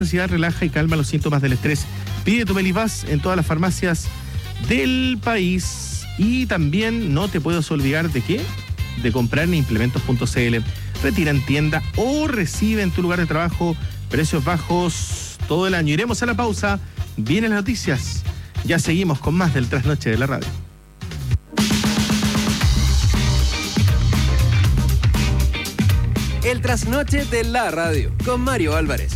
ansiedad, relaja y calma los síntomas del estrés. Pide tu Melibas en todas las farmacias del país. Y también no te puedes olvidar de ¿qué? De comprar en implementos.cl. Retira en tienda o recibe en tu lugar de trabajo precios bajos todo el año. Iremos a la pausa. Vienen las noticias. Ya seguimos con más del Trasnoche de la Radio. El Trasnoche de la Radio con Mario Álvarez.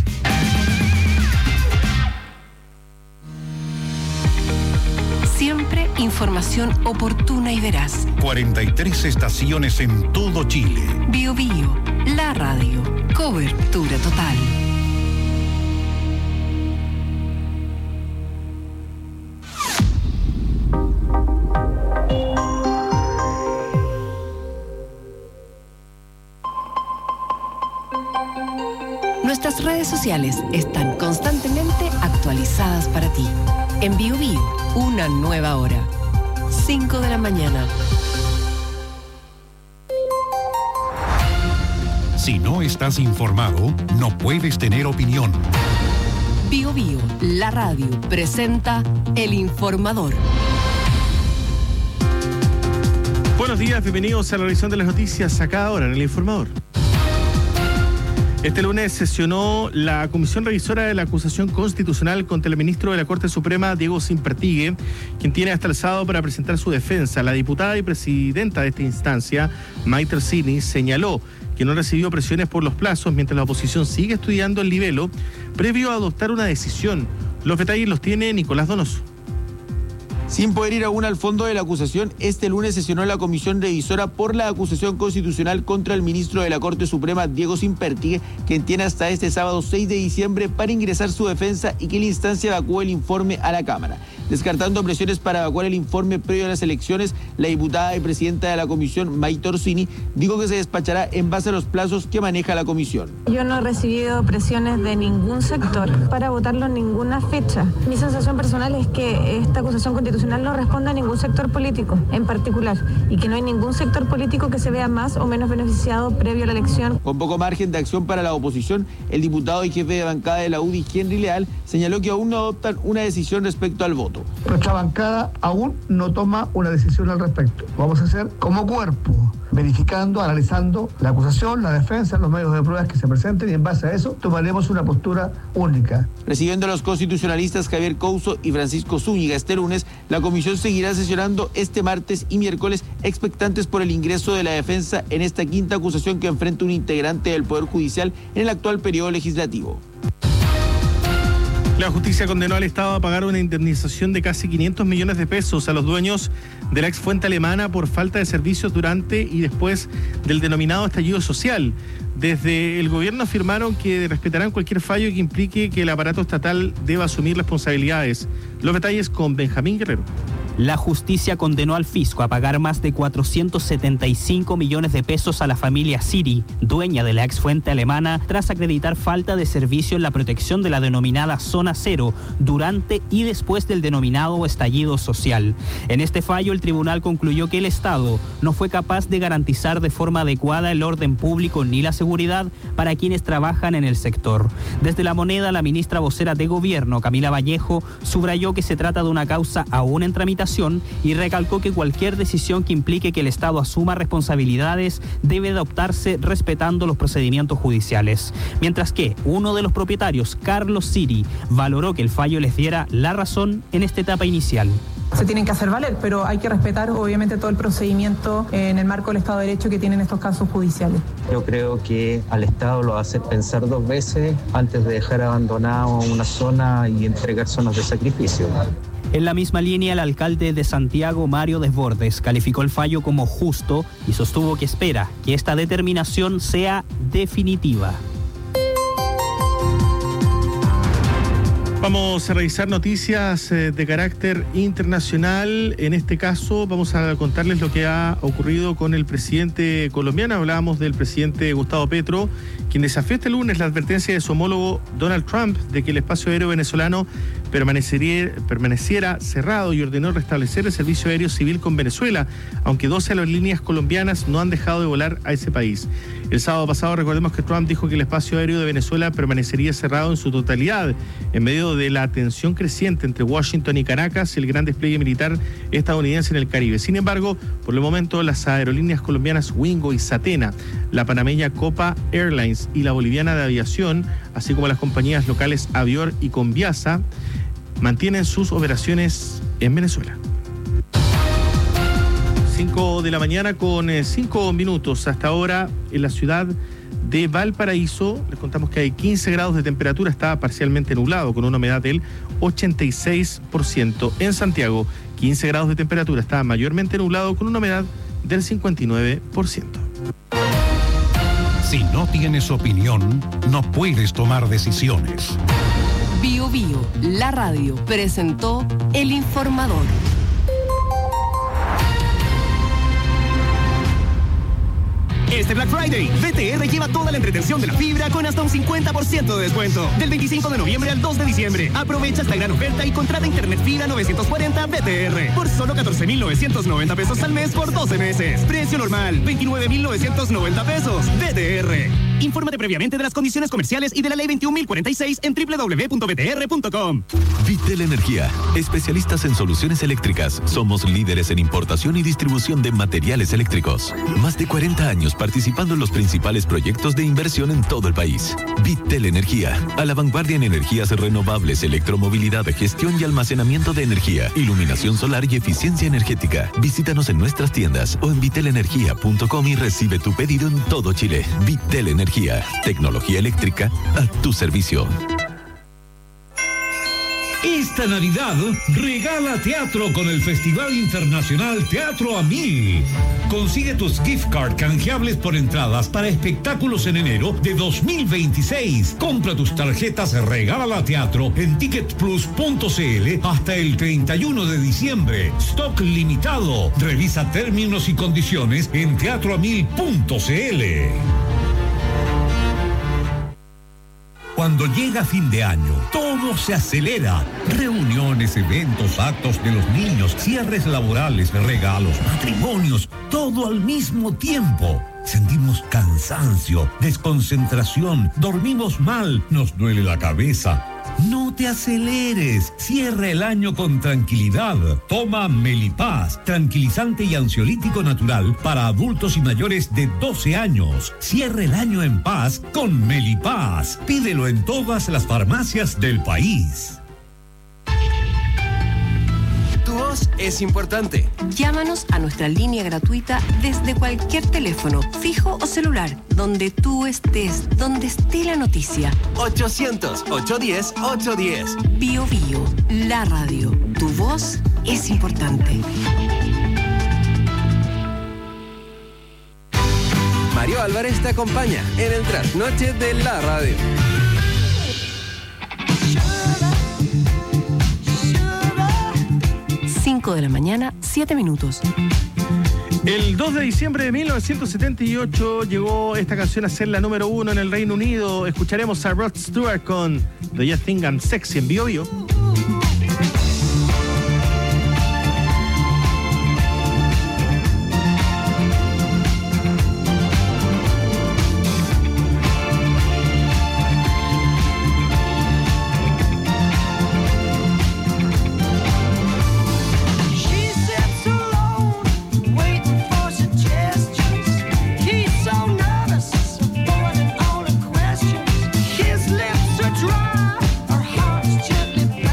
Siempre información oportuna y veraz. 43 estaciones en todo Chile. Bio Bio, la radio. Cobertura total. Nuestras redes sociales están constantemente actualizadas para ti. En Bio Bio, una nueva hora. 5 de la mañana. Si no estás informado, no puedes tener opinión. Bio Bio, la radio, presenta El Informador. Buenos días, bienvenidos a la revisión de las noticias acá ahora en El Informador. Este lunes sesionó la Comisión Revisora de la Acusación Constitucional contra el ministro de la Corte Suprema, Diego Simpertigue, quien tiene hasta el sábado para presentar su defensa. La diputada y presidenta de esta instancia, Maite Orsini, señaló que no recibió presiones por los plazos mientras la oposición sigue estudiando el libelo previo a adoptar una decisión. Los detalles los tiene Nicolás Donoso. Sin poder ir aún al fondo de la acusación, este lunes sesionó la Comisión Revisora por la acusación constitucional contra el ministro de la Corte Suprema, Diego Simpertigue, quien tiene hasta este sábado 6 de diciembre para ingresar su defensa y que la instancia evacúe el informe a la Cámara. Descartando presiones para evacuar el informe previo a las elecciones, la diputada y presidenta de la comisión, Maite Orsini, dijo que se despachará en base a los plazos que maneja la comisión. Yo no he recibido presiones de ningún sector para votarlo en ninguna fecha. Mi sensación personal es que esta acusación constitucional no responde a ningún sector político en particular y que no hay ningún sector político que se vea más o menos beneficiado previo a la elección. Con poco margen de acción para la oposición, el diputado y jefe de bancada de la UDI, Henry Leal, señaló que aún no adoptan una decisión respecto al voto. Nuestra bancada aún no toma una decisión al respecto. Vamos a hacer como cuerpo, verificando, analizando la acusación, la defensa, los medios de pruebas que se presenten y en base a eso tomaremos una postura única. Recibiendo a los constitucionalistas Javier Couso y Francisco Zúñiga este lunes, la comisión seguirá sesionando este martes y miércoles expectantes por el ingreso de la defensa en esta quinta acusación que enfrenta un integrante del Poder Judicial en el actual periodo legislativo. La justicia condenó al Estado a pagar una indemnización de casi 500 millones de pesos a los dueños de la exfuente alemana por falta de servicios durante y después del denominado estallido social. Desde el gobierno afirmaron que respetarán cualquier fallo que implique que el aparato estatal deba asumir responsabilidades. Los detalles con Benjamín Guerrero. La justicia condenó al fisco a pagar más de 475 millones de pesos a la familia Siri, dueña de la exfuente alemana, tras acreditar falta de servicio en la protección de la denominada Zona Cero durante y después del denominado estallido social. En este fallo, el tribunal concluyó que el Estado no fue capaz de garantizar de forma adecuada el orden público ni la seguridad para quienes trabajan en el sector. Desde La Moneda, la ministra vocera de Gobierno, Camila Vallejo, subrayó que se trata de una causa aún en tramitación y recalcó que cualquier decisión que implique que el Estado asuma responsabilidades debe adoptarse respetando los procedimientos judiciales. Mientras que uno de los propietarios, Carlos Siri, valoró que el fallo les diera la razón en esta etapa inicial. Se tienen que hacer valer, pero hay que respetar obviamente todo el procedimiento en el marco del Estado de Derecho que tienen estos casos judiciales. Yo creo que al Estado lo hace pensar dos veces antes de dejar abandonado una zona y entregar zonas de sacrificio. En la misma línea, el alcalde de Santiago, Mario Desbordes, calificó el fallo como justo y sostuvo que espera que esta determinación sea definitiva. Vamos a revisar noticias de carácter internacional. En este caso vamos a contarles lo que ha ocurrido con el presidente colombiano. Hablábamos del presidente Gustavo Petro, quien desafió este lunes la advertencia de su homólogo Donald Trump de que el espacio aéreo venezolano permaneciera cerrado y ordenó restablecer el servicio aéreo civil con Venezuela, aunque 12 aerolíneas colombianas no han dejado de volar a ese país. El sábado pasado, recordemos que Trump dijo que el espacio aéreo de Venezuela permanecería cerrado en su totalidad, en medio de la tensión creciente entre Washington y Caracas y el gran despliegue militar estadounidense en el Caribe. Sin embargo, por el momento, las aerolíneas colombianas Wingo y Satena, la panameña Copa Airlines y la boliviana de aviación, así como las compañías locales Avior y Conviasa, mantienen sus operaciones en Venezuela. 5 de la mañana con 5 minutos. Hasta ahora en la ciudad de Valparaíso les contamos que hay 15 grados de temperatura, está parcialmente nublado con una humedad del 86%. En Santiago, 15 grados de temperatura, está mayormente nublado con una humedad del 59%. Si no tienes opinión, no puedes tomar decisiones. Bio Bio, la radio, presentó El Informador. Este Black Friday, VTR lleva toda la entretención de la fibra con hasta un 50% de descuento. Del 25 de noviembre al 2 de diciembre. Aprovecha esta gran oferta y contrata internet fibra 940 VTR por solo 14,990 pesos al mes por 12 meses. Precio normal, 29,990 pesos. VTR. Infórmate previamente de las condiciones comerciales y de la ley 21.046 en www.vtr.com. Vitel Energía, especialistas en soluciones eléctricas. Somos líderes en importación y distribución de materiales eléctricos. Más de 40 años participando en los principales proyectos de inversión en todo el país. Vitel Energía, a la vanguardia en energías renovables, electromovilidad, gestión y almacenamiento de energía, iluminación solar y eficiencia energética. Visítanos en nuestras tiendas o en vitelenergia.com y recibe tu pedido en todo Chile. Vitel Energía, tecnología eléctrica a tu servicio. Esta Navidad regala teatro con el Festival Internacional Teatro a 1000. Consigue tus gift card canjeables por entradas para espectáculos en enero de 2026. Compra tus tarjetas Regala Teatro en ticketplus.cl hasta el 31 de diciembre. Stock limitado. Revisa términos y condiciones en teatroa1000.cl. Cuando llega fin de año, todo se acelera. Reuniones, eventos, actos de los niños, cierres laborales, regalos, matrimonios, todo al mismo tiempo. Sentimos cansancio, desconcentración, dormimos mal, nos duele la cabeza. No te aceleres, cierra el año con tranquilidad. Toma Melipaz, tranquilizante y ansiolítico natural para adultos y mayores de 12 años. Cierra el año en paz con Melipaz. Pídelo en todas las farmacias del país. Tu voz es importante. Llámanos a nuestra línea gratuita desde cualquier teléfono, fijo o celular, donde tú estés, donde esté la noticia. 800-810-810. Bio Bio, la radio. Tu voz es importante. Mario Álvarez te acompaña en el trasnoche de la radio. 5 de la mañana, 7 minutos. El 2 de diciembre de 1978 llegó esta canción a ser la número 1 en el Reino Unido. Escucharemos a Rod Stewart con Do You Think I'm Sexy en Bio Bio. His lips are dry, our hearts gently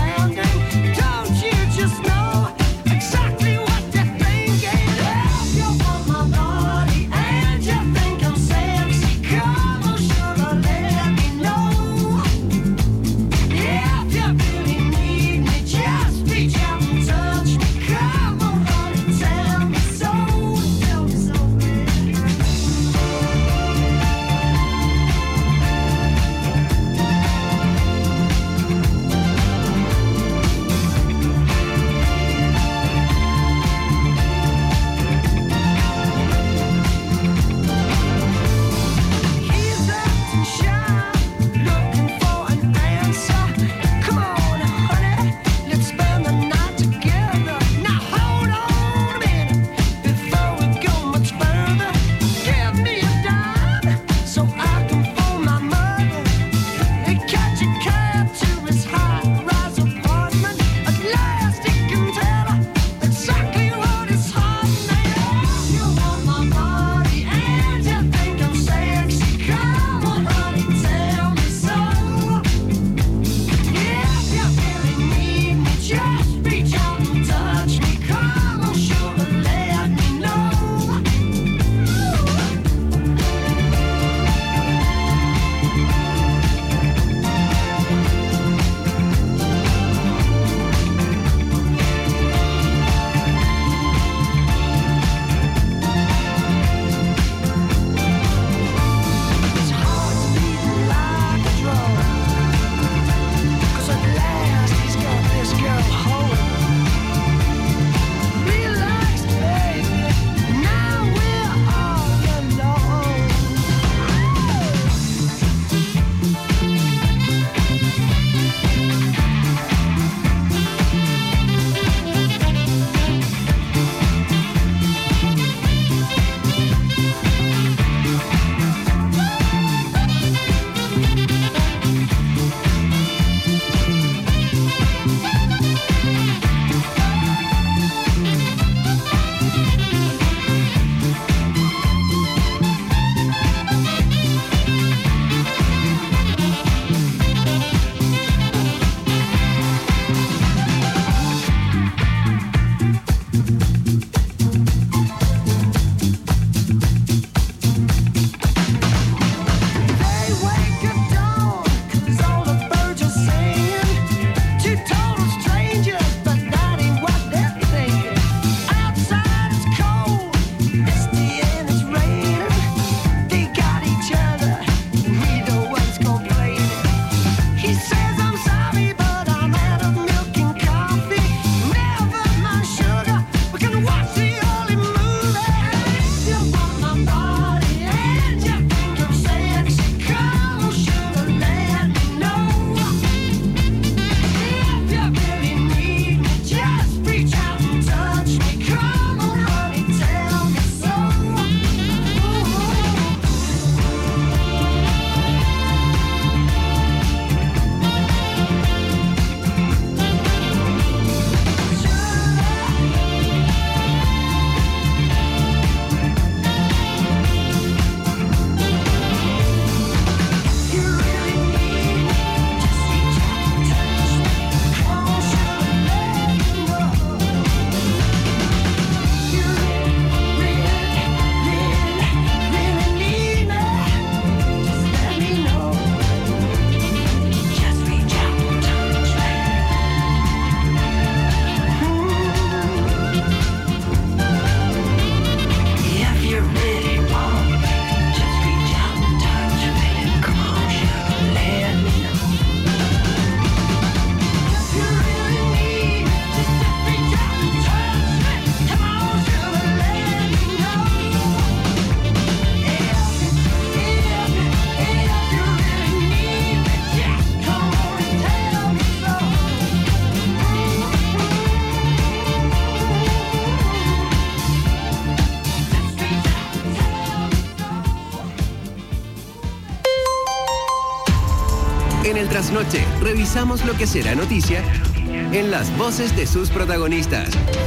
trasnoche revisamos lo que será noticia en las voces de sus protagonistas.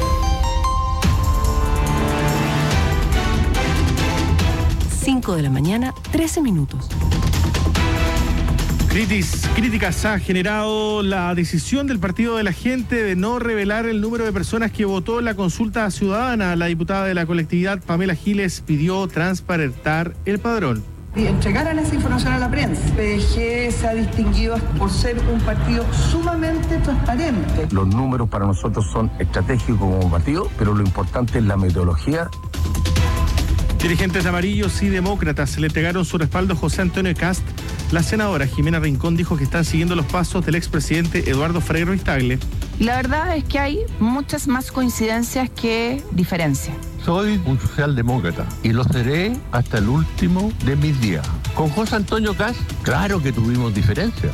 Cinco de la mañana, 13 minutos. Críticas ha generado la decisión del Partido de la Gente de no revelar el número de personas que votó en la consulta ciudadana. La diputada de la colectividad, Pamela Giles, pidió transparentar el padrón. Y entregaran esa información a la prensa. PDG se ha distinguido por ser un partido sumamente transparente. Los números para nosotros son estratégicos como partido, pero lo importante es la metodología. Dirigentes de Amarillos y Demócratas le entregaron su respaldo a José Antonio Kast. La senadora Jimena Rincón dijo que están siguiendo los pasos del expresidente Eduardo Frei Ruiz-Tagle. La verdad es que hay muchas más coincidencias que diferencias. Soy un socialdemócrata y lo seré hasta el último de mis días. Con José Antonio Kast, claro que tuvimos diferencias.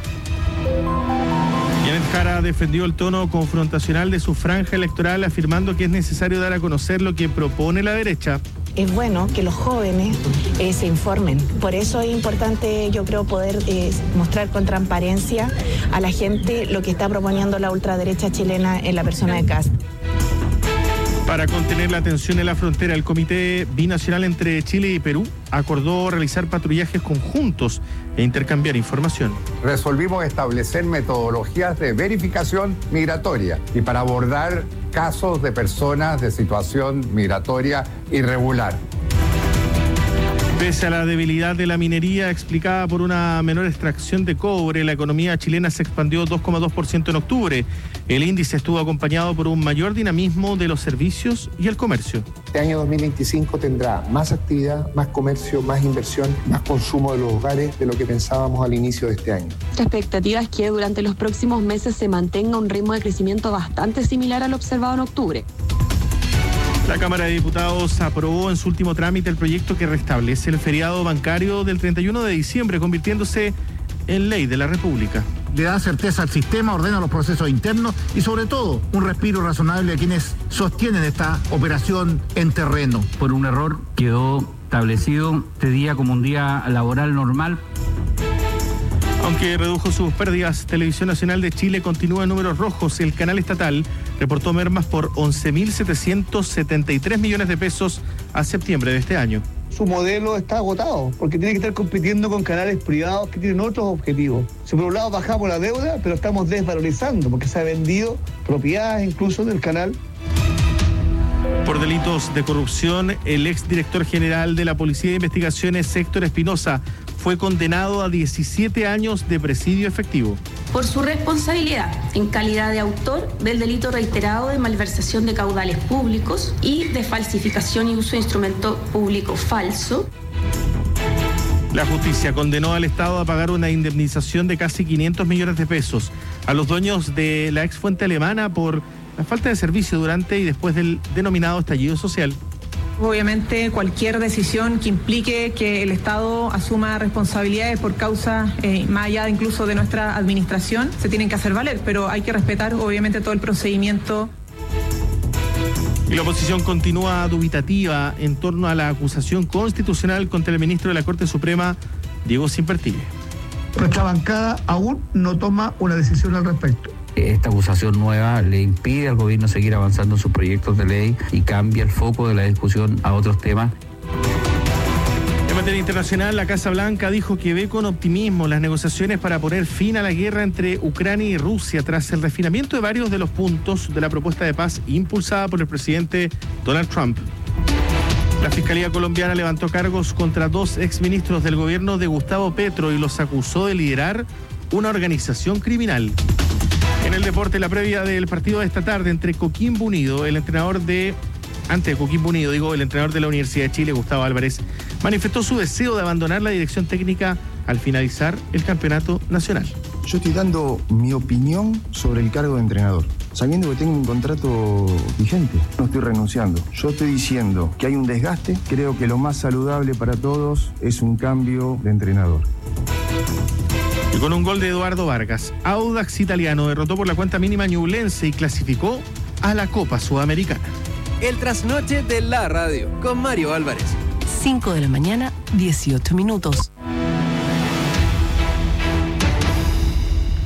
Janet Jara defendió el tono confrontacional de su franja electoral, afirmando que es necesario dar a conocer lo que propone la derecha. Es bueno que los jóvenes se informen. Por eso es importante, yo creo, poder mostrar con transparencia a la gente lo que está proponiendo la ultraderecha chilena en la persona de Kast. Para contener la tensión en la frontera, el Comité Binacional entre Chile y Perú acordó realizar patrullajes conjuntos e intercambiar información. Resolvimos establecer metodologías de verificación migratoria y para abordar casos de personas de situación migratoria irregular. Pese a la debilidad de la minería explicada por una menor extracción de cobre, la economía chilena se expandió 2,2% en octubre. El índice estuvo acompañado por un mayor dinamismo de los servicios y el comercio. Este año 2025 tendrá más actividad, más comercio, más inversión, más consumo de los hogares de lo que pensábamos al inicio de este año. La expectativa es que durante los próximos meses se mantenga un ritmo de crecimiento bastante similar al observado en octubre. La Cámara de Diputados aprobó en su último trámite el proyecto que restablece el feriado bancario del 31 de diciembre, convirtiéndose en ley de la República. Le da certeza al sistema, ordena los procesos internos y sobre todo un respiro razonable a quienes sostienen esta operación en terreno. Por un error quedó establecido este día como un día laboral normal. Aunque redujo sus pérdidas, Televisión Nacional de Chile continúa en números rojos. El canal estatal reportó mermas por 11.773 millones de pesos a septiembre de este año. Su modelo está agotado, porque tiene que estar compitiendo con canales privados que tienen otros objetivos. Si por un lado bajamos la deuda, pero estamos desvalorizando, porque se ha vendido propiedades incluso del canal. Por delitos de corrupción, el exdirector general de la Policía de Investigaciones, Héctor Espinosa, fue condenado a 17 años de presidio efectivo. Por su responsabilidad en calidad de autor del delito reiterado de malversación de caudales públicos y de falsificación y uso de instrumento público falso. La justicia condenó al Estado a pagar una indemnización de casi 500 millones de pesos a los dueños de la ex fuente alemana por la falta de servicio durante y después del denominado estallido social. Obviamente cualquier decisión que implique que el Estado asuma responsabilidades por causa, más allá incluso de nuestra administración, se tienen que hacer valer, pero hay que respetar obviamente todo el procedimiento. Y la oposición continúa dubitativa en torno a la acusación constitucional contra el ministro de la Corte Suprema, Diego Simpertigue. Nuestra bancada aún no toma una decisión al respecto. Esta acusación nueva le impide al gobierno seguir avanzando en sus proyectos de ley y cambia el foco de la discusión a otros temas. En materia internacional, la Casa Blanca dijo que ve con optimismo las negociaciones para poner fin a la guerra entre Ucrania y Rusia tras el refinamiento de varios de los puntos de la propuesta de paz impulsada por el presidente Donald Trump. La Fiscalía colombiana levantó cargos contra 2 exministros del gobierno de Gustavo Petro y los acusó de liderar una organización criminal. En el deporte, la previa del partido de esta tarde entre Coquimbo Unido, el entrenador de la Universidad de Chile, Gustavo Álvarez, manifestó su deseo de abandonar la dirección técnica al finalizar el campeonato nacional. Yo estoy dando mi opinión sobre el cargo de entrenador, sabiendo que tengo un contrato vigente. No estoy renunciando. Yo estoy diciendo que hay un desgaste. Creo que lo más saludable para todos es un cambio de entrenador. Y con un gol de Eduardo Vargas, Audax Italiano derrotó por la cuenta mínima Ñublense y clasificó a la Copa Sudamericana. El trasnoche de la radio con Mario Álvarez. 5 de la mañana, 18 minutos.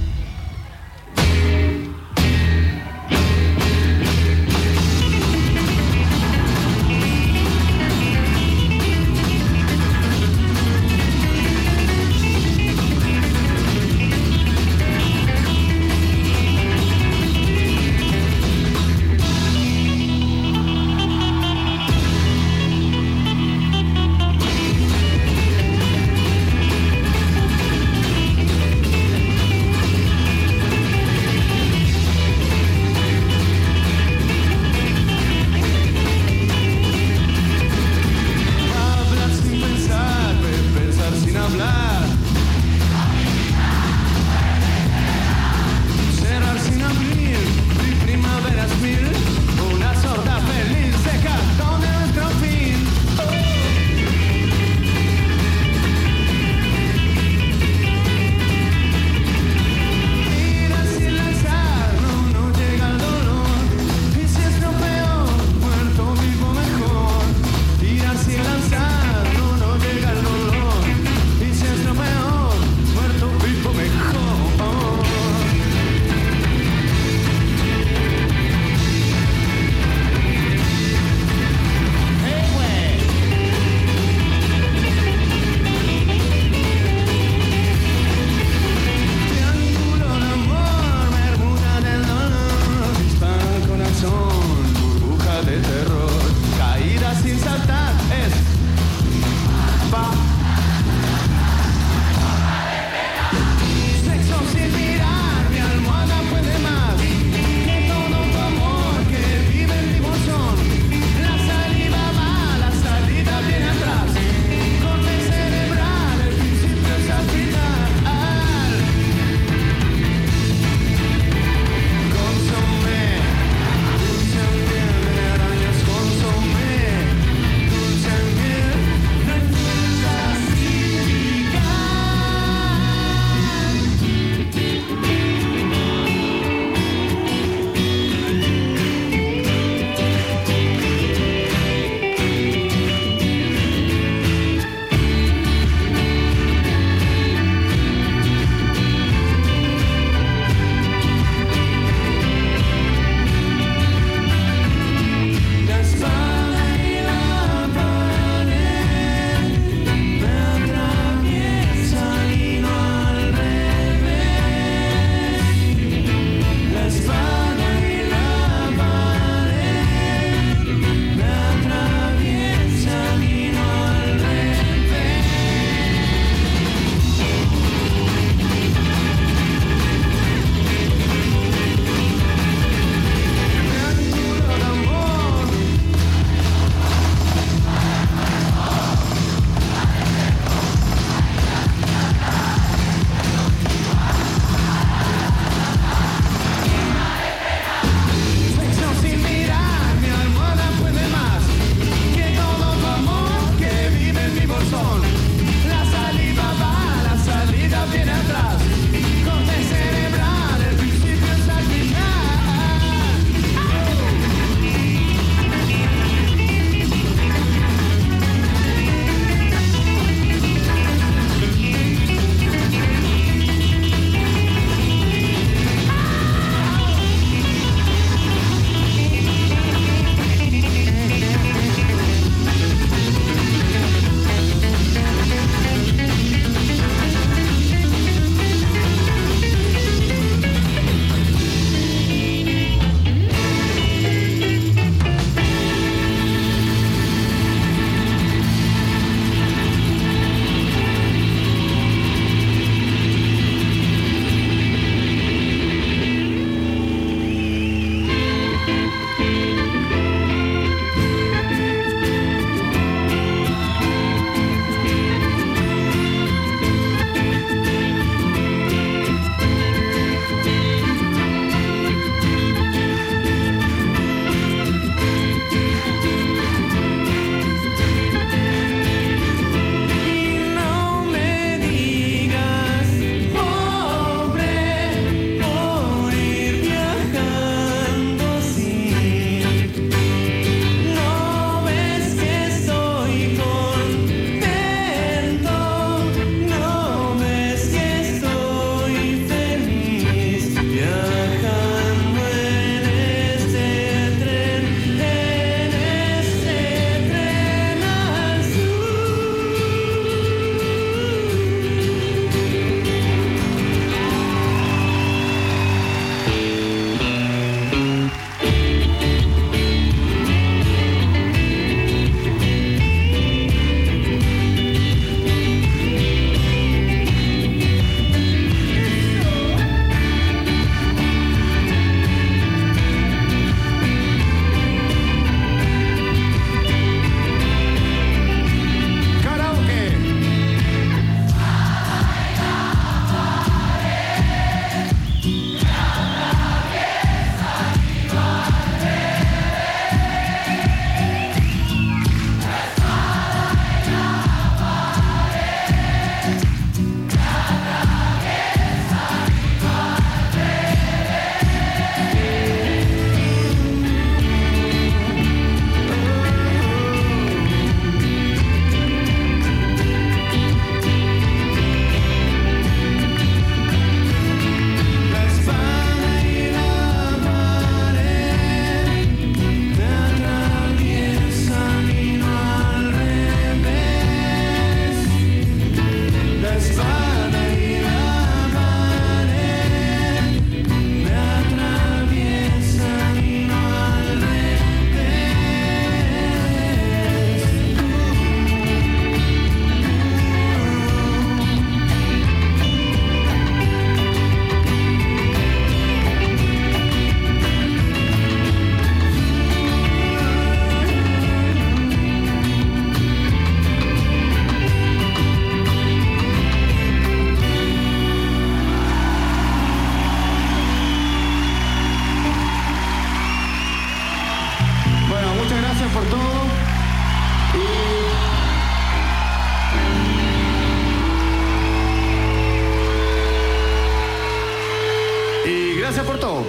minuto.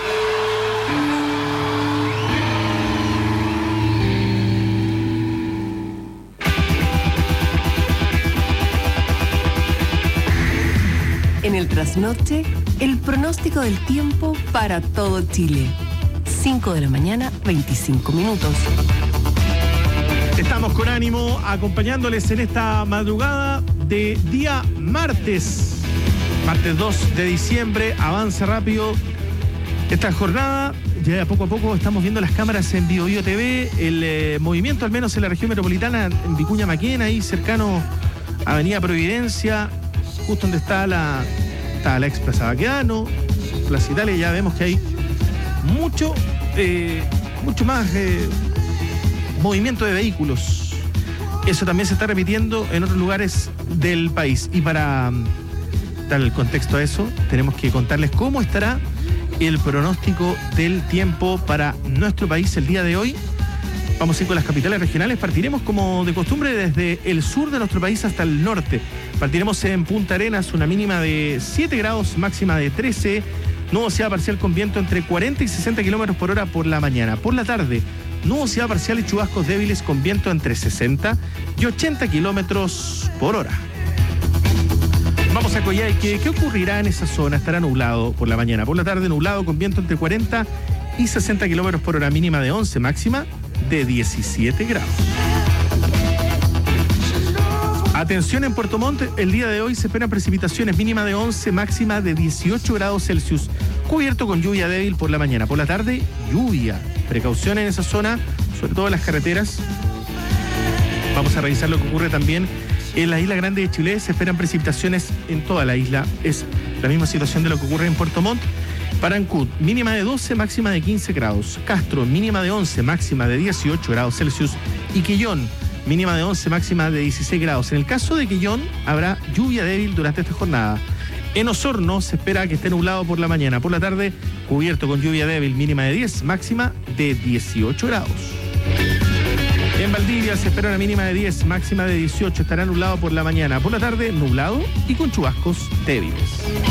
En el trasnoche, el pronóstico del tiempo para todo Chile. 5 de la mañana, 25 minutos. Estamos con ánimo acompañándoles en esta madrugada de día martes 2 de diciembre. Avanza rápido esta jornada. Ya poco a poco estamos viendo las cámaras en BioBio TV. El movimiento, al menos en la región metropolitana, en Vicuña Maquena, ahí cercano a Avenida Providencia, justo donde está la ex Plaza Baquedano, Plaza Italia. Ya vemos que hay mucho más movimiento de vehículos. Eso también se está repitiendo en otros lugares del país. Y para dar el contexto a eso, tenemos que contarles cómo estará el pronóstico del tiempo para nuestro país el día de hoy. Vamos a ir con las capitales regionales. Partiremos, como de costumbre, desde el sur de nuestro país hasta el norte. Partiremos en Punta Arenas, una mínima de 7 grados, máxima de 13. Nubosidad parcial con viento entre 40 y 60 kilómetros por hora por la mañana. Por la tarde, nubosidad parcial y chubascos débiles con viento entre 60 y 80 kilómetros por hora. Vamos a Coyhaique. ¿Qué ocurrirá en esa zona? Estará nublado por la mañana. Por la tarde, nublado con viento entre 40 y 60 kilómetros por hora, mínima de 11, máxima de 17 grados. Atención en Puerto Montt, el día de hoy se esperan precipitaciones, mínima de 11, máxima de 18 grados Celsius, cubierto con lluvia débil por la mañana. Por la tarde, lluvia. Precaución en esa zona, sobre todo en las carreteras. Vamos a revisar lo que ocurre también en la isla Grande de Chiloé. Se esperan precipitaciones en toda la isla. Es la misma situación de lo que ocurre en Puerto Montt. Parancut, mínima de 12, máxima de 15 grados. Castro, mínima de 11, máxima de 18 grados Celsius. Y Quillón, mínima de 11, máxima de 16 grados. En el caso de Quillón, habrá lluvia débil durante esta jornada. En Osorno se espera que esté nublado por la mañana. Por la tarde, cubierto con lluvia débil, mínima de 10, máxima de 18 grados. En Valdivia se espera una mínima de 10, máxima de 18. Estará nublado por la mañana. Por la tarde, nublado y con chubascos débiles.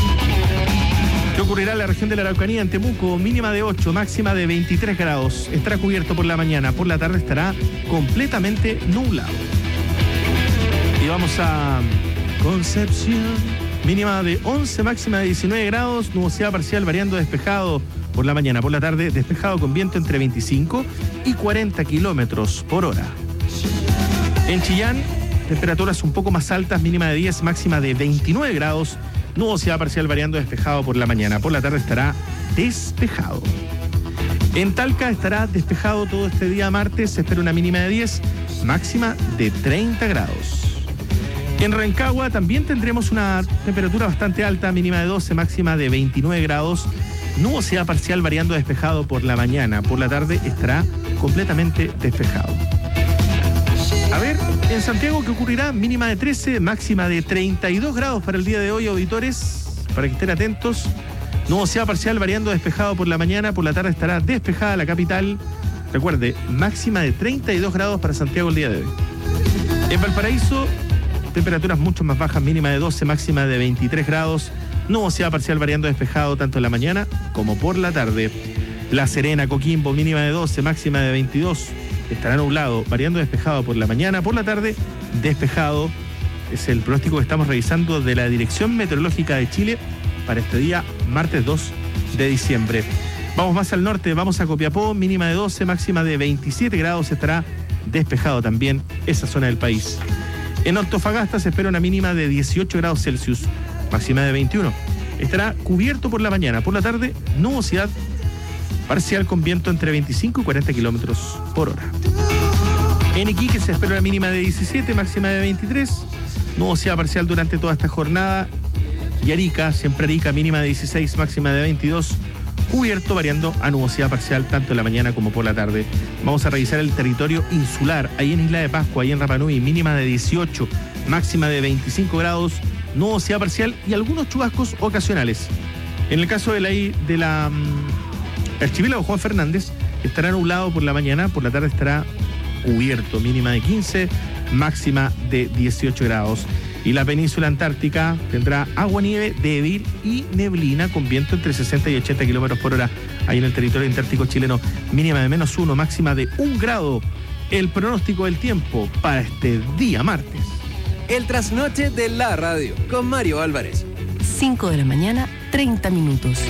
¿Qué ocurrirá en la región de la Araucanía? En Temuco, mínima de 8, máxima de 23 grados. Estará cubierto por la mañana. Por la tarde estará completamente nublado. Y vamos a Concepción. Mínima de 11, máxima de 19 grados. Nubosidad parcial variando despejado por la mañana. Por la tarde, despejado con viento entre 25 y 40 kilómetros por hora. En Chillán, temperaturas un poco más altas. Mínima de 10, máxima de 29 grados. Nubosidad parcial variando despejado por la mañana. Por la tarde estará despejado. En Talca estará despejado todo este día martes. Se espera una mínima de 10, máxima de 30 grados. En Rancagua también tendremos una temperatura bastante alta, mínima de 12, máxima de 29 grados. Nubosidad parcial variando despejado por la mañana. Por la tarde estará completamente despejado. A ver, en Santiago, ¿qué ocurrirá? Mínima de 13, máxima de 32 grados para el día de hoy, auditores, para que estén atentos. Nubosidad parcial variando despejado por la mañana. Por la tarde estará despejada la capital. Recuerde, máxima de 32 grados para Santiago el día de hoy. En Valparaíso, temperaturas mucho más bajas, mínima de 12, máxima de 23 grados. Nubosidad parcial variando despejado tanto en la mañana como por la tarde. La Serena, Coquimbo, mínima de 12, máxima de 22. Estará nublado, variando despejado por la mañana. Por la tarde, despejado. Es el pronóstico que estamos revisando de la Dirección Meteorológica de Chile para este día, martes 2 de diciembre. Vamos más al norte, vamos a Copiapó, mínima de 12, máxima de 27 grados. Estará despejado también esa zona del país. En Antofagasta se espera una mínima de 18 grados Celsius, máxima de 21. Estará cubierto por la mañana. Por la tarde, nubosidad parcial con viento entre 25 y 40 kilómetros por hora. En Iquique se espera una mínima de 17, máxima de 23. Nubosidad parcial durante toda esta jornada. Y Arica, siempre Arica, mínima de 16, máxima de 22. Cubierto variando a nubosidad parcial tanto en la mañana como por la tarde. Vamos a revisar el territorio insular. Ahí en Isla de Pascua, ahí en Rapa Nui, mínima de 18, máxima de 25 grados. Nubosidad parcial y algunos chubascos ocasionales. En el caso de la archipiélago Juan Fernández, estará nublado por la mañana, por la tarde estará cubierto, mínima de 15, máxima de 18 grados. Y la península antártica tendrá agua-nieve débil y neblina con viento entre 60 y 80 kilómetros por hora. Ahí en el territorio antártico chileno, mínima de -1, máxima de 1 grado. El pronóstico del tiempo para este día martes. El trasnoche de la radio con Mario Álvarez. 5 de la mañana, 30 minutos.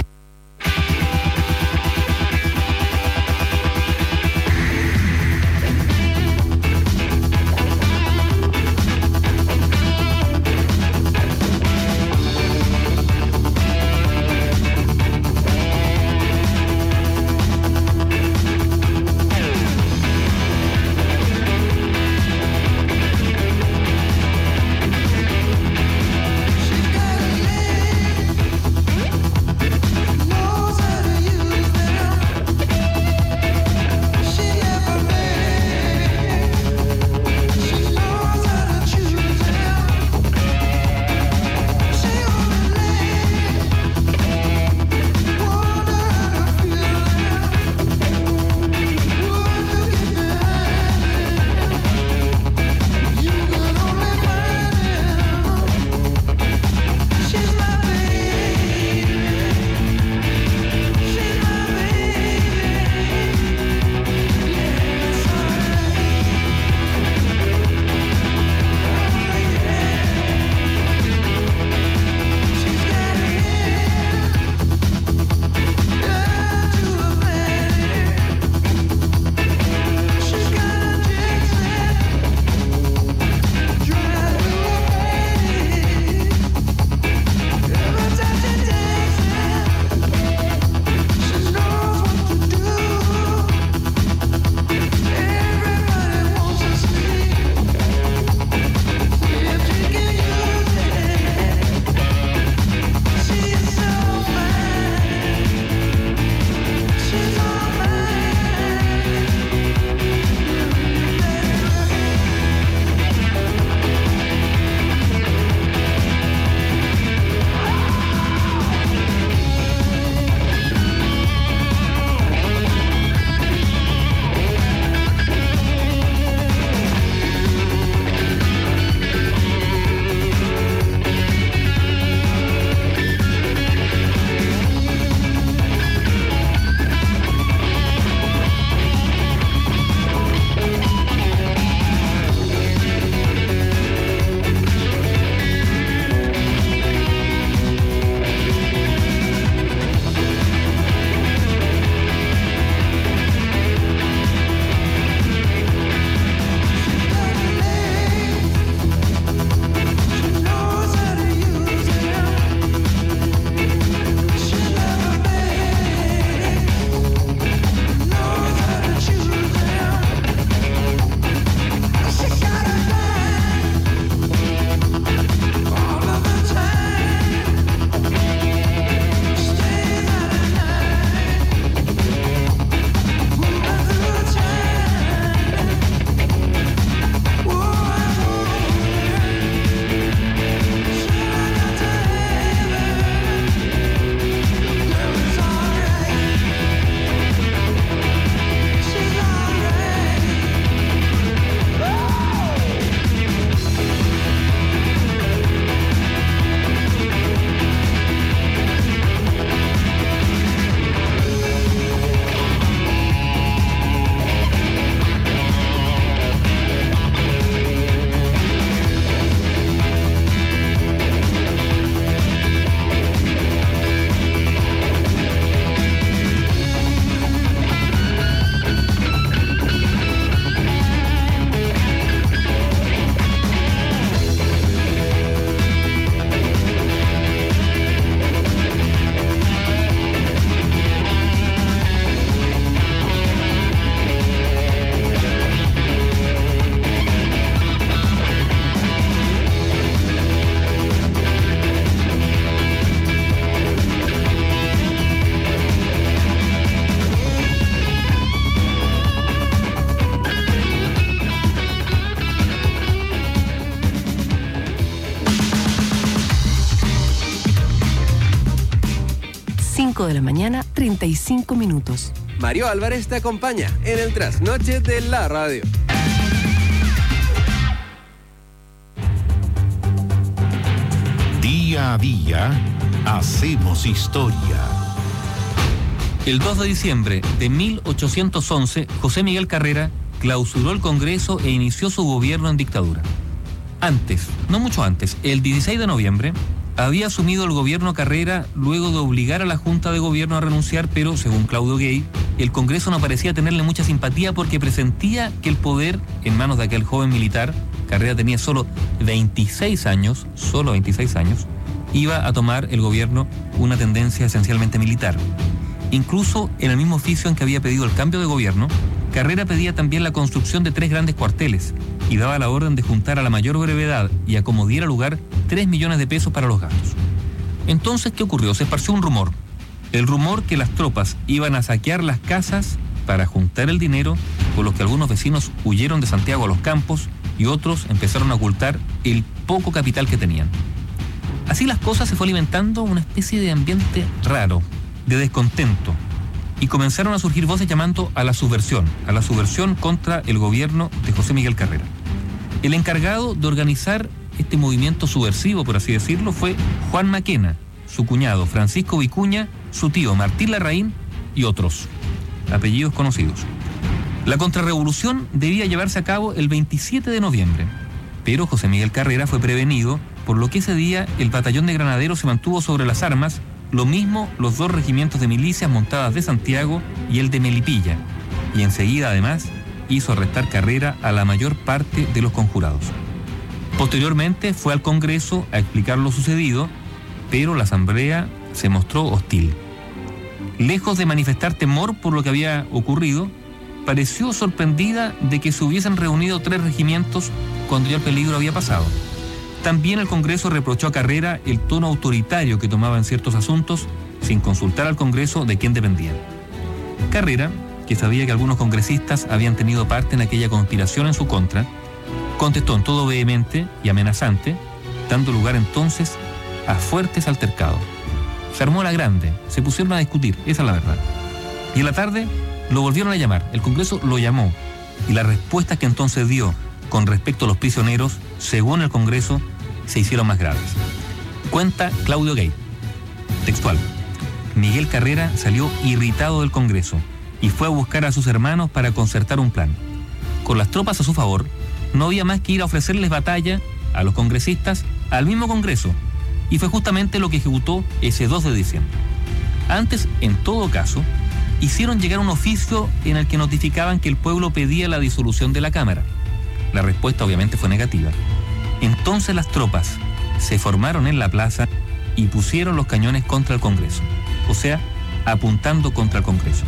De la mañana, 35 minutos. Mario Álvarez te acompaña en el trasnoche de la radio. Día a día, hacemos historia. El 2 de diciembre de 1811, José Miguel Carrera clausuró el Congreso e inició su gobierno en dictadura. Antes, no mucho antes, el 16 de noviembre, había asumido el gobierno Carrera luego de obligar a la Junta de Gobierno a renunciar, pero según Claudio Gay, el Congreso no parecía tenerle mucha simpatía porque presentía que el poder en manos de aquel joven militar, Carrera tenía solo 26 años, iba a tomar el gobierno una tendencia esencialmente militar. Incluso en el mismo oficio en que había pedido el cambio de gobierno, Carrera pedía también la construcción de 3 grandes cuarteles y daba la orden de juntar a la mayor brevedad y a como diera lugar 3 millones de pesos para los gastos. Entonces, ¿qué ocurrió? Se esparció un rumor. El rumor que las tropas iban a saquear las casas para juntar el dinero, con los que algunos vecinos huyeron de Santiago a los campos y otros empezaron a ocultar el poco capital que tenían. Así las cosas, se fue alimentando una especie de ambiente raro, de descontento, y comenzaron a surgir voces llamando a la subversión contra el gobierno de José Miguel Carrera. El encargado de organizar este movimiento subversivo, por así decirlo, fue Juan Maquena, su cuñado Francisco Vicuña, su tío Martín Larraín y otros, apellidos conocidos. La contrarrevolución debía llevarse a cabo el 27 de noviembre, pero José Miguel Carrera fue prevenido, por lo que ese día el batallón de granaderos se mantuvo sobre las armas, lo mismo los 2 regimientos de milicias montadas de Santiago y el de Melipilla, y enseguida además hizo arrestar Carrera a la mayor parte de los conjurados. Posteriormente fue al Congreso a explicar lo sucedido, pero la asamblea se mostró hostil. Lejos de manifestar temor por lo que había ocurrido, pareció sorprendida de que se hubiesen reunido 3 regimientos cuando ya el peligro había pasado. También el Congreso reprochó a Carrera el tono autoritario que tomaba en ciertos asuntos sin consultar al Congreso de quién dependían. Carrera, que sabía que algunos congresistas habían tenido parte en aquella conspiración en su contra, contestó en todo vehemente y amenazante, dando lugar entonces a fuertes altercados. Se armó la grande, se pusieron a discutir, esa es la verdad. Y en la tarde lo volvieron a llamar, el Congreso lo llamó, y las respuestas que entonces dio con respecto a los prisioneros, según el Congreso, se hicieron más graves. Cuenta Claudio Gay, textual: Miguel Carrera salió irritado del Congreso y fue a buscar a sus hermanos para concertar un plan. Con las tropas a su favor, no había más que ir a ofrecerles batalla a los congresistas al mismo Congreso, y fue justamente lo que ejecutó ese 2 de diciembre. Antes, en todo caso, hicieron llegar un oficio en el que notificaban que el pueblo pedía la disolución de la Cámara. La respuesta obviamente fue negativa. Entonces las tropas se formaron en la plaza y pusieron los cañones contra el Congreso, o sea, apuntando contra el Congreso.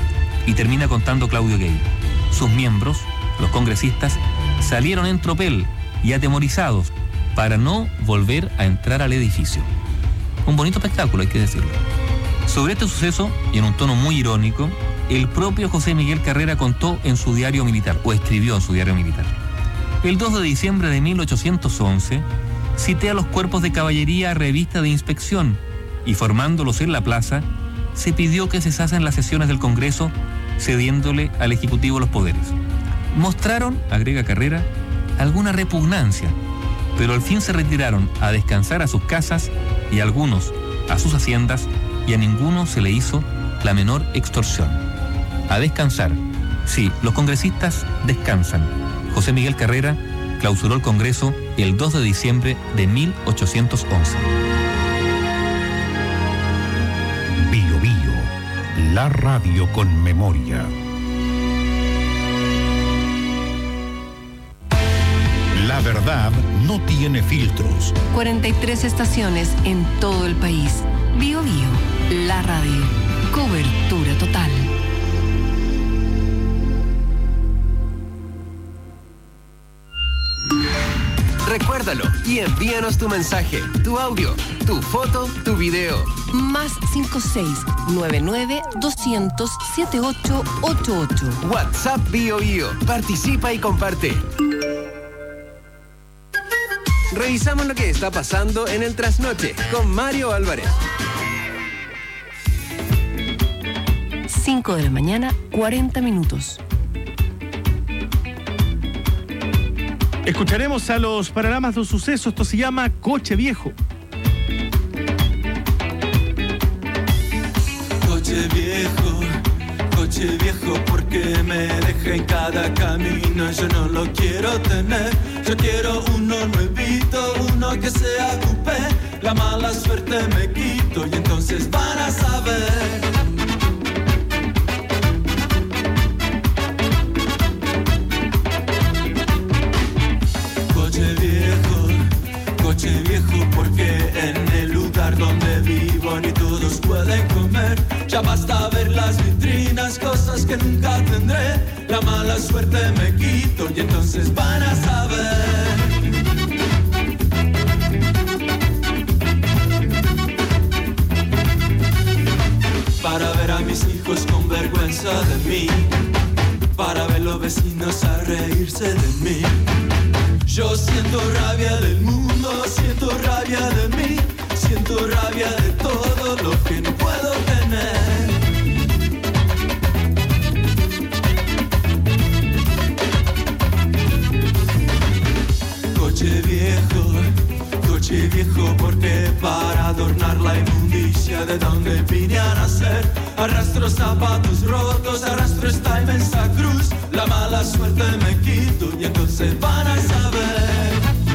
Y termina contando Claudio Gay: sus miembros, los congresistas, salieron en tropel y atemorizados para no volver a entrar al edificio. Un bonito espectáculo, hay que decirlo. Sobre este suceso, y en un tono muy irónico, el propio José Miguel Carrera contó en su diario militar, o escribió en su diario militar: el 2 de diciembre de 1811, cité a los cuerpos de caballería a revista de inspección y, formándolos en la plaza, se pidió que cesasen las sesiones del Congreso, cediéndole al Ejecutivo los poderes. Mostraron, agrega Carrera, alguna repugnancia, pero al fin se retiraron a descansar a sus casas y algunos a sus haciendas, y a ninguno se le hizo la menor extorsión. A descansar. Sí, los congresistas descansan. José Miguel Carrera clausuró el Congreso el 2 de diciembre de 1811. Bio Bio, la radio con memoria. La verdad no tiene filtros. 43 estaciones en todo el país. Bio Bio, la radio. Cobertura total. Recuérdalo y envíanos tu mensaje, tu audio, tu foto, tu video. Más 56-99-200-7888. WhatsApp Bio Bio. Participa y comparte. Revisamos lo que está pasando en el Trasnoche con Mario Álvarez. 5 de la mañana, 40 minutos. Escucharemos a los Paralamas de un Suceso. Esto se llama Coche Viejo. Coche viejo porque me deja en cada camino. Yo no lo quiero tener. Yo quiero uno nuevito, uno que sea coupé. La mala suerte me quito y entonces van a saber. Coche viejo porque en el lugar donde vivo ni todos pueden comer. Ya basta ver las vitrinas, cosas que nunca tendré. La mala suerte me quito y entonces van a saber. Para ver a mis hijos con vergüenza de mí. Para ver los vecinos a reírse de mí. Yo siento rabia del mundo, siento rabia de mí, siento rabia de todo lo que no puedo tener. Coche viejo porque para adornar la inmundicia de donde vine a nacer. Arrastro zapatos rotos, arrastro esta inmensa cruz. La mala suerte me quito y entonces van a saber.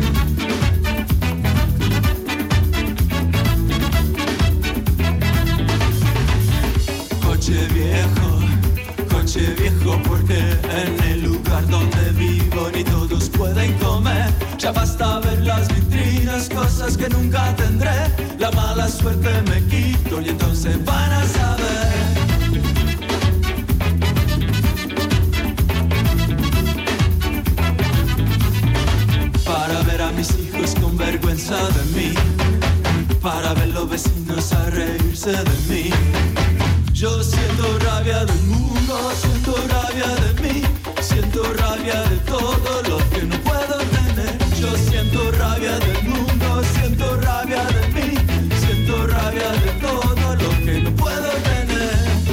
Coche viejo porque en el lugar donde vivo ni todos pueden comer. Ya basta ver las vitrinas, cosas que nunca tendré. La mala suerte me quito y entonces van a saber. Para ver a mis hijos con vergüenza de mí. Para ver los vecinos a reírse de mí. Yo siento rabia del mundo, siento rabia de mí, siento rabia de todo lo que no puedo tener. Yo siento rabia del mundo, siento rabia de mí, siento rabia de todo lo que no puedo tener.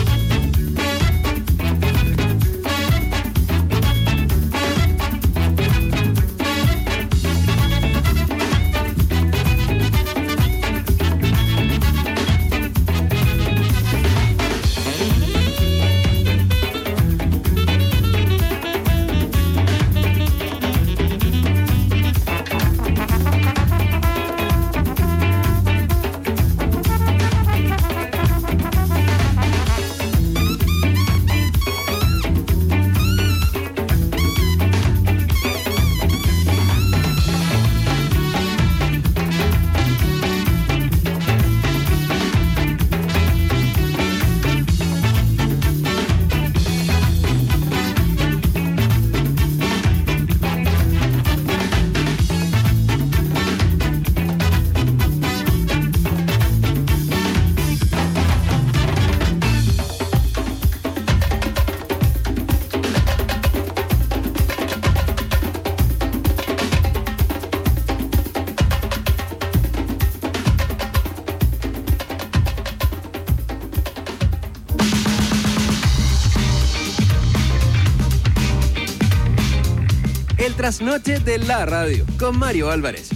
Trasnoche de la radio con Mario Álvarez.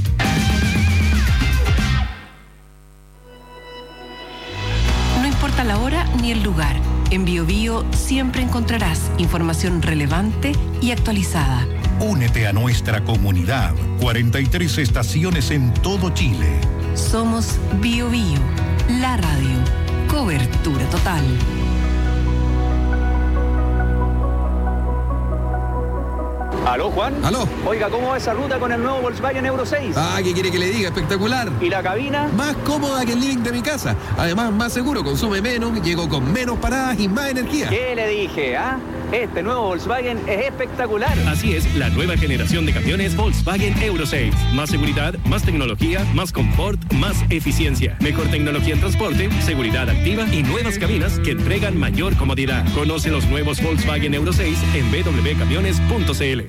No importa la hora ni el lugar, en BioBio siempre encontrarás información relevante y actualizada. Únete a nuestra comunidad. 43 estaciones en todo Chile. Somos BioBio, la radio. Cobertura total. ¿Aló, Juan? ¿Aló? Oiga, ¿cómo va esa ruta con el nuevo Volkswagen Euro 6? Ah, ¿qué quiere que le diga? Espectacular. ¿Y la cabina? Más cómoda que el living de mi casa. Además, más seguro, consume menos, llego con menos paradas y más energía. ¿Qué le dije, ah? Este nuevo Volkswagen es espectacular. Así es, la nueva generación de camiones Volkswagen Euro 6. Más seguridad, más tecnología, más confort, más eficiencia. Mejor tecnología en transporte, seguridad activa y nuevas cabinas que entregan mayor comodidad. Conoce los nuevos Volkswagen Euro 6 en www.camiones.cl.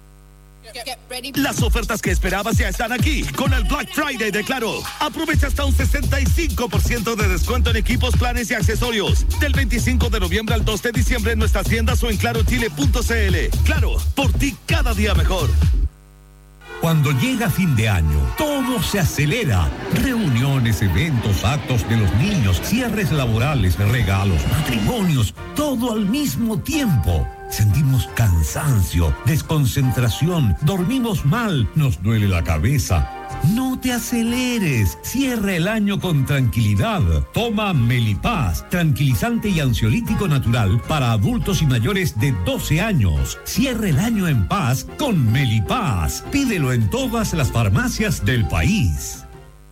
Las ofertas que esperabas ya están aquí con el Black Friday de Claro. Aprovecha hasta un 65% de descuento en equipos, planes y accesorios. Del 25 de noviembre al 2 de diciembre en nuestras tiendas o en clarochile.cl. Claro, por ti cada día mejor. Cuando llega fin de año, todo se acelera. Reuniones, eventos, actos de los niños, cierres laborales, regalos, matrimonios, todo al mismo tiempo. Sentimos cansancio, desconcentración, dormimos mal, nos duele la cabeza. No te aceleres, cierra el año con tranquilidad. Toma Melipaz, tranquilizante y ansiolítico natural para adultos y mayores de 12 años. Cierra el año en paz con Melipaz. Pídelo en todas las farmacias del país.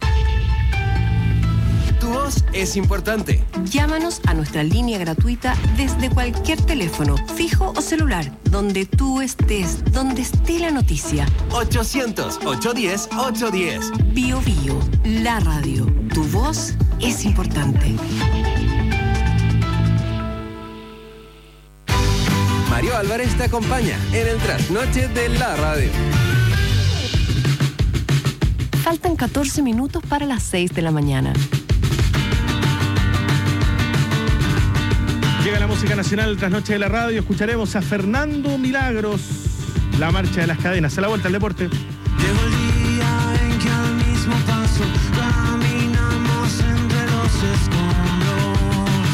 Tu voz es importante. Llámanos a nuestra línea gratuita desde cualquier teléfono, fijo o celular, donde tú estés, donde esté la noticia. 800-810-810. Bio Bio, la radio. Tu voz es importante. Mario Álvarez te acompaña en el trasnoche de la radio. Faltan 14 minutos para las 6 de la mañana. Llega la música nacional, trasnoche de la radio. Escucharemos a Fernando Milagros, La Marcha de las Cadenas. A la vuelta al deporte. Llegó el día en que al mismo paso caminamos entre los escombros.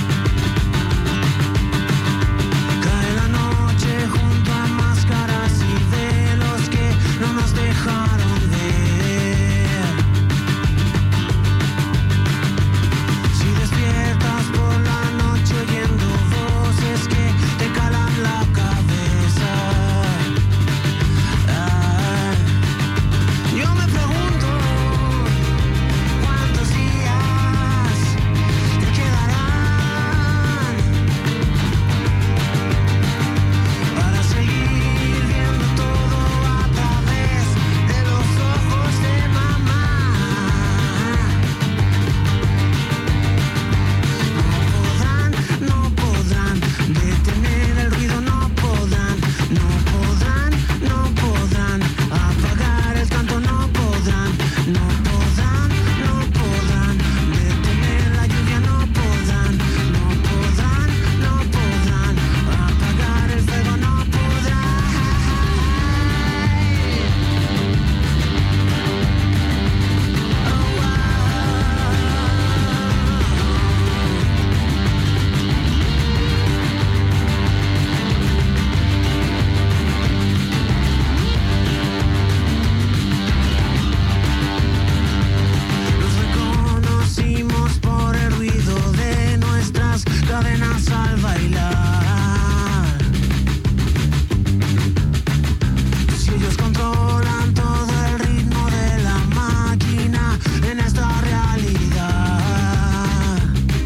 Cae la noche junto a máscaras y velos que no nos dejaron ver. Si despiertas por la noche oyendo voces que te calan la cabeza. Yo me pregunto cuántos días te quedarán para seguir viendo todo a través de los ojos de mamá. No podrán detener el ruido, no podrán apagar el canto, no podrán detener la lluvia, no podrán apagar el fuego, no podrán. Nos reconocimos por el ruido de nuestras cadenas al bailar. Si ellos controlan todo el ritmo de la máquina en esta realidad.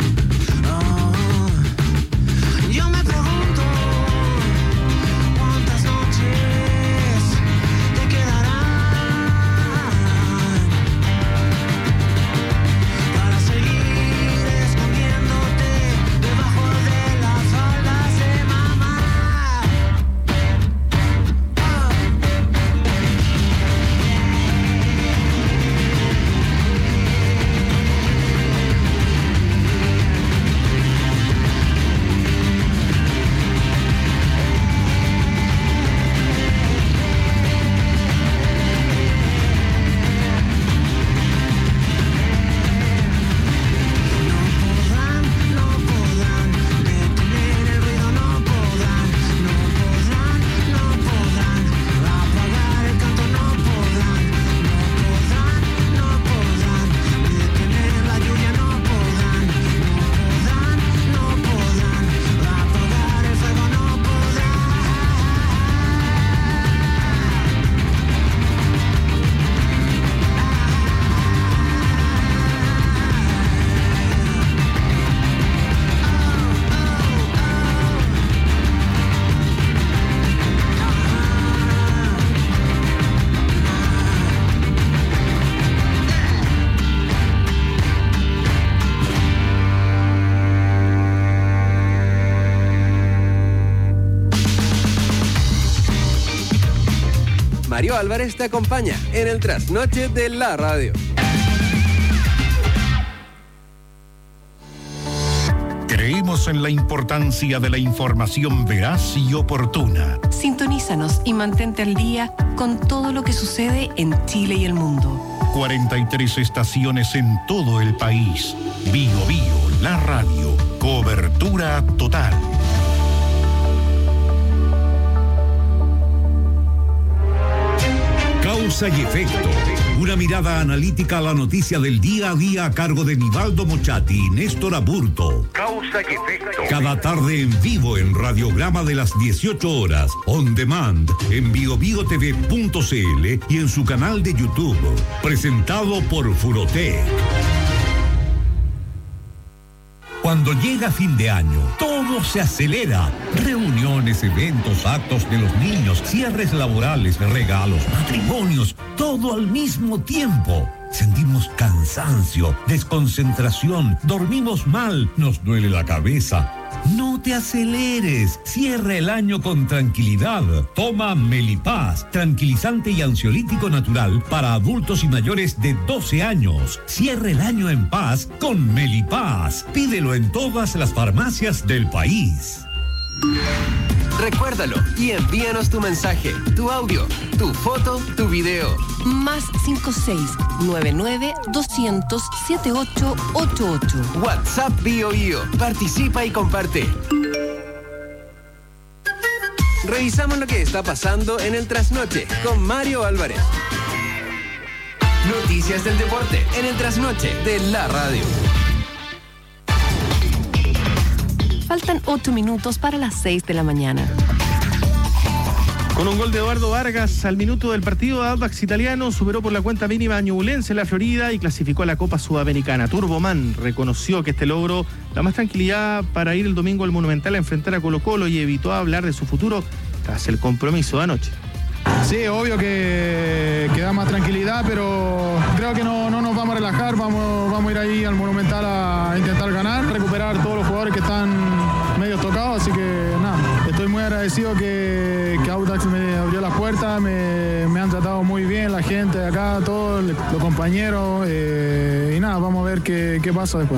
Yo me pregunto cuántas noches te quedarán para seguir escondiéndote debajo de las faldas de mamá. No podrán detener el ruido, no podrán apagar el canto, no podrán detener la lluvia, no podrán apagar el fuego, no podrán. Mario Álvarez te acompaña en el trasnoche de la radio. Creímos Creemos en la importancia de la información veraz y oportuna. Sintonízanos y mantente al día con todo lo que sucede en Chile y el mundo. 43 estaciones en todo el país. Bio Bio, la radio. Cobertura total. Causa y efecto. Una mirada analítica a la noticia del día a día a cargo de Nivaldo Mochati y Néstor Aburto. Causa y efecto. Cada tarde en vivo en Radiograma de las 18 horas. On demand en biobiotv.cl y en su canal de YouTube. Presentado por Furotec. Cuando llega fin de año, todo se acelera. Reuniones, eventos, actos de los niños, cierres laborales, regalos, matrimonios, todo al mismo tiempo. Sentimos cansancio, desconcentración, dormimos mal, nos duele la cabeza. No te aceleres, cierra el año con tranquilidad. Toma Melipaz, tranquilizante y ansiolítico natural para adultos y mayores de 12 años. Cierra el año en paz con Melipaz. Pídelo en todas las farmacias del país. Recuérdalo y envíanos tu mensaje, tu audio, tu foto, tu video. Más 56-99-200-7888. WhatsApp Bio Bio. Participa y comparte. Revisamos lo que está pasando en el Trasnoche con Mario Álvarez. Noticias del deporte en el Trasnoche de la radio. Faltan 8 minutos para las 6 de la mañana. Con un gol de Eduardo Vargas al minuto del partido, Audax Italiano superó por la cuenta mínima a Ñublense en la Florida y clasificó a la Copa Sudamericana. Turboman reconoció que este logro da más tranquilidad para ir el domingo al Monumental a enfrentar a Colo-Colo y evitó hablar de su futuro tras el compromiso de anoche. Sí, obvio que da más tranquilidad, pero creo que no nos vamos a relajar, vamos a ir ahí al Monumental a intentar ganar, recuperar todos los jugadores que están medio tocados, así que nada, estoy muy agradecido que Audax me abrió las puertas, me han tratado muy bien la gente de acá, todos los compañeros, y nada, vamos a ver qué pasa después.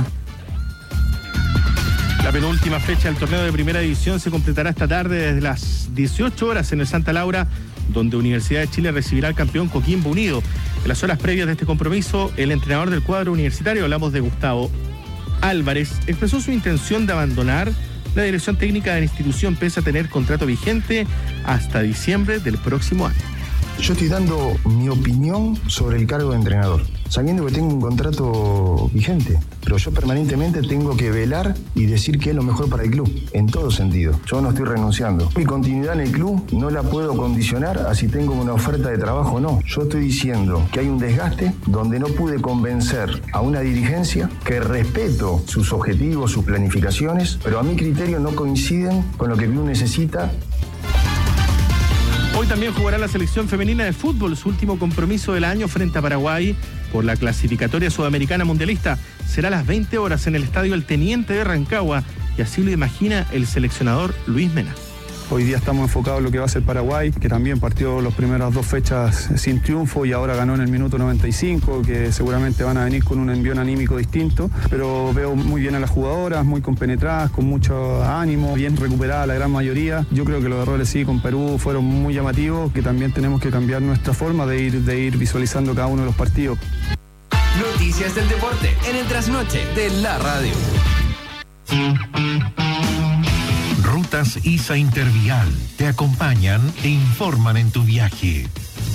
La penúltima fecha del torneo de Primera División se completará esta tarde desde las 18 horas en el Santa Laura, donde Universidad de Chile recibirá al campeón Coquimbo Unido. En las horas previas de este compromiso, el entrenador del cuadro universitario, hablamos de Gustavo Álvarez, expresó su intención de abandonar la dirección técnica de la institución pese a tener contrato vigente hasta diciembre del próximo año. Yo estoy dando mi opinión sobre el cargo de entrenador, sabiendo que tengo un contrato vigente, pero yo permanentemente tengo que velar y decir que es lo mejor para el club, en todo sentido. Yo no estoy renunciando. Mi continuidad en el club no la puedo condicionar a si tengo una oferta de trabajo o no. Yo estoy diciendo que hay un desgaste donde no pude convencer a una dirigencia, que respeto sus objetivos, sus planificaciones, pero a mi criterio no coinciden con lo que el club necesita. Hoy también jugará la selección femenina de fútbol su último compromiso del año frente a Paraguay por la clasificatoria sudamericana mundialista. Será a las 20 horas en el estadio El Teniente de Rancagua y así lo imagina el seleccionador Luis Mena. Hoy día estamos enfocados en lo que va a ser Paraguay, que también partió las primeras 2 fechas sin triunfo y ahora ganó en el minuto 95, que seguramente van a venir con un envión anímico distinto, pero veo muy bien a las jugadoras, muy compenetradas, con mucho ánimo, bien recuperada la gran mayoría. Yo creo que los errores sí con Perú fueron muy llamativos, que también tenemos que cambiar nuestra forma de ir visualizando cada uno de los partidos. Noticias del deporte en el Trasnoche de la radio. Rutas ISA Intervial te acompañan e informan en tu viaje.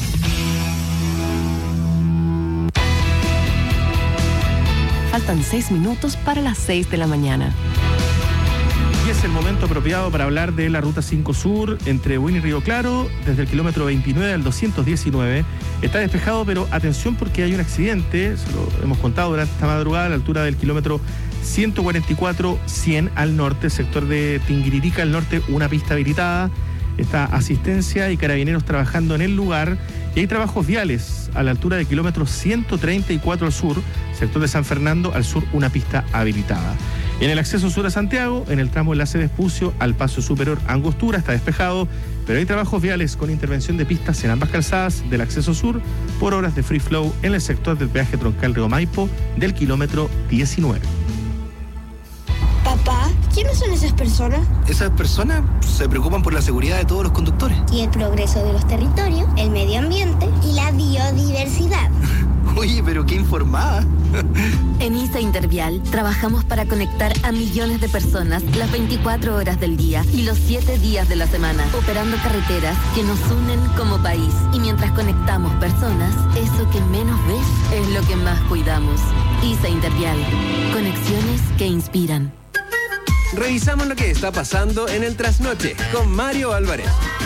Faltan 6 minutos para las 6 de la mañana. Y es el momento apropiado para hablar de la Ruta 5 Sur entre Buin y Río Claro, desde el kilómetro 29 al 219. Está despejado, pero atención porque hay un accidente, se lo hemos contado durante esta madrugada, a la altura del kilómetro 144-100 al norte, sector de Tinguiririca al norte, una pista habilitada. Está asistencia y carabineros trabajando en el lugar y hay trabajos viales a la altura del kilómetro 134 al sur, sector de San Fernando al sur, una pista habilitada. En el acceso sur a Santiago, en el tramo enlace de Espucio al paso superior Angostura, está despejado, pero hay trabajos viales con intervención de pistas en ambas calzadas del acceso sur por horas de free flow en el sector del peaje troncal Río Maipo del kilómetro 19. Papá, ¿Quiénes son esas personas? Esas personas se preocupan por la seguridad de todos los conductores. Y el progreso de los territorios, el medio ambiente y la biodiversidad. Oye, pero qué informada. En ISA Intervial trabajamos para conectar a millones de personas las 24 horas del día y los 7 días de la semana, operando carreteras que nos unen como país. Y mientras conectamos personas, eso que menos ves es lo que más cuidamos. ISA Intervial. Conexiones que inspiran. Revisamos lo que está pasando en el Trasnoche con Mario Álvarez.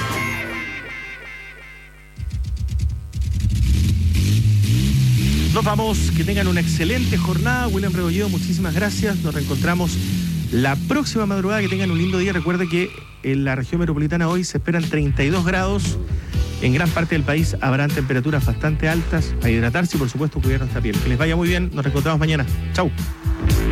Nos vamos, que tengan una excelente jornada. William Rebolledo, muchísimas gracias. Nos reencontramos la próxima madrugada. Que tengan un lindo día. Recuerda que en la región metropolitana hoy se esperan 32 grados. En gran parte del país habrán temperaturas bastante altas. A hidratarse y, por supuesto, cuidar nuestra piel. Que les vaya muy bien. Nos reencontramos mañana. Chau.